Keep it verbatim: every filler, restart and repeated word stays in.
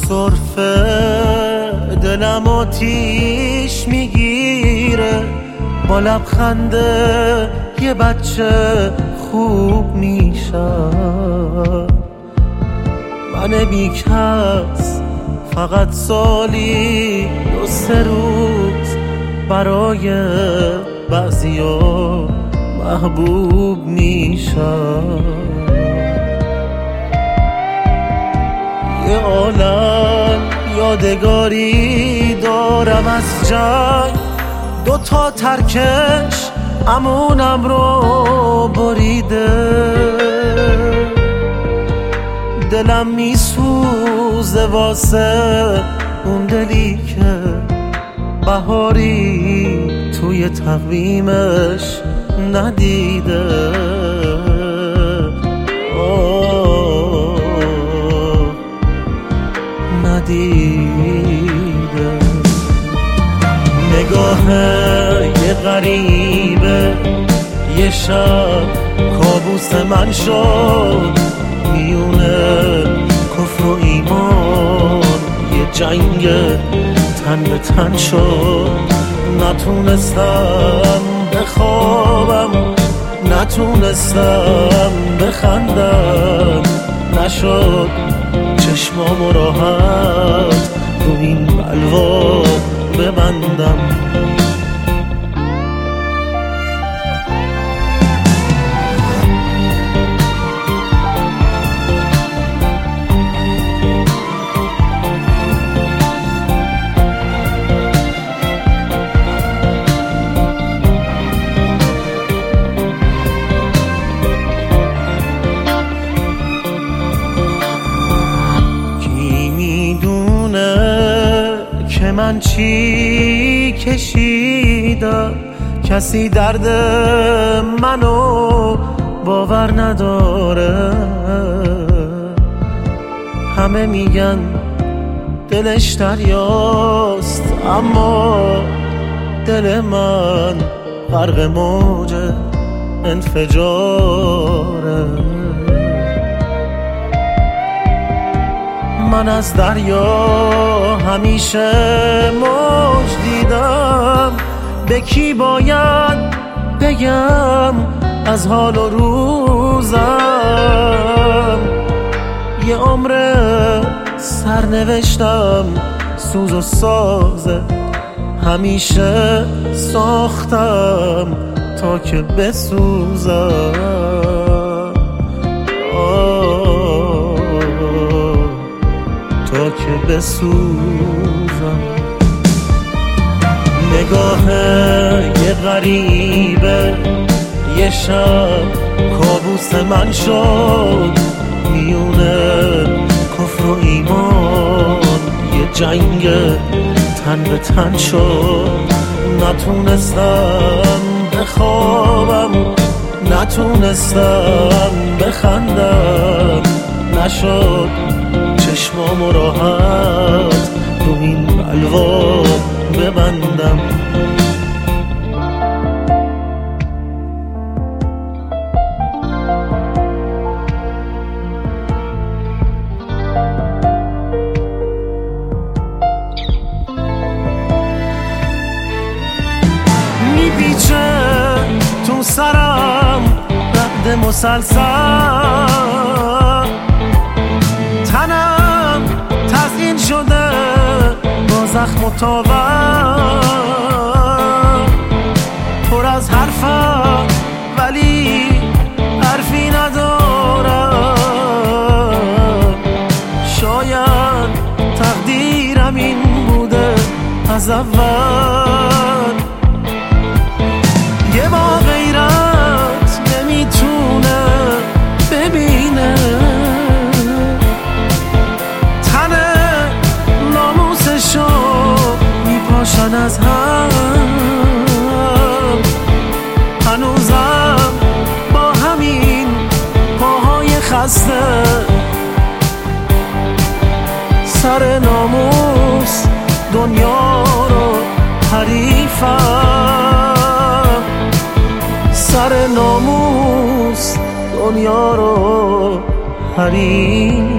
سرفه دلم آتیش میگیره، با لبخنده یه بچه خوب میشم. من بیکس فقط سالی دو سه روز برای بعضیا محبوب میشم. یه عالم یادگاری دارم از جنگ، دو تا ترکش امونم رو بریده. دلم میسوزه واسه اون دلی که بهاری توی تقویمش ندیده. آه ندیده. نگاه یه غریبه یه شب کابوس من شد، میونه کفر و ایمان یه جنگ تن به تن شد. نتونستم بخوابم، نتونستم بخندم، نشد چشمامو راحت رو این بلوا ببندم. من چی کشیدم، کسی درد منو باور نداره. همه میگن دلش دریاست، اما دل من غرق موج انفجاره. من از دریا همیشه موج دیدم، به کی باید بگم از حال و روزم. یه عمر سرنوشتم سوز و سازه، همیشه ساختم تا که بسوزم. تا که بسوزم. نگاه یه غریبه یه شب کابوس من شد، میونه کفر و ایمان یه جنگ تن به تن شد. نتونستم بخوابم، نتونستم بخندم، نشد چشمامو راحت رو این بلوا ببندم. میپیچه تو سرم رعد مسلسل، تنم تزیین شده با زخم و تاور. پر از حرفم ولی حرفی ندارم. شاید تقدیرم این بوده از اول. یه با غیرت نمیتونه ببینه، میپاشن از هم. هنوزم با همین پاهای خسته سر ناموس دنیا رو حریفم. سر ناموس دنیا رو حریفم.